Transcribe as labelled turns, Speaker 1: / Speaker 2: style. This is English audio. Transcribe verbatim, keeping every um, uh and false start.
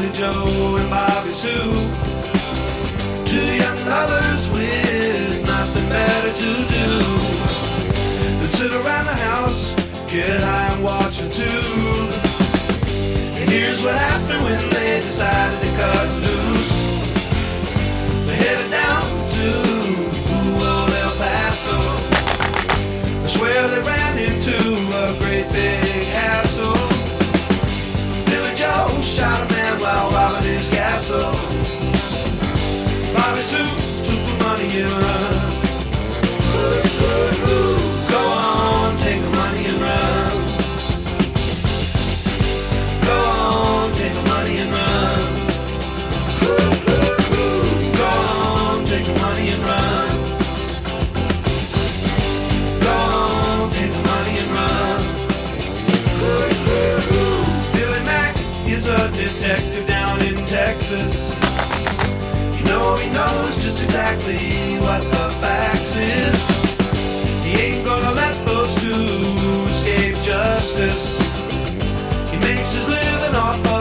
Speaker 1: Billy Joe and Bobby Sue, two young lovers with nothing better to do than sit around the house, get high and watch a tube. And here's what happened when they decided to cut loose. They headed down to old El Paso. I swear they ran into a great big hassle. Billy Joe shot a man while robbing his castle. Bobby Sue took the money and run. Go on, take the money and run. Go on, take the money and run. Go on, take the money and run. Go on, take the money and run. Billy Mack is a detective down in Texas. You know he knows just exactly what the facts is. He ain't gonna let those two escape justice. He makes his living off of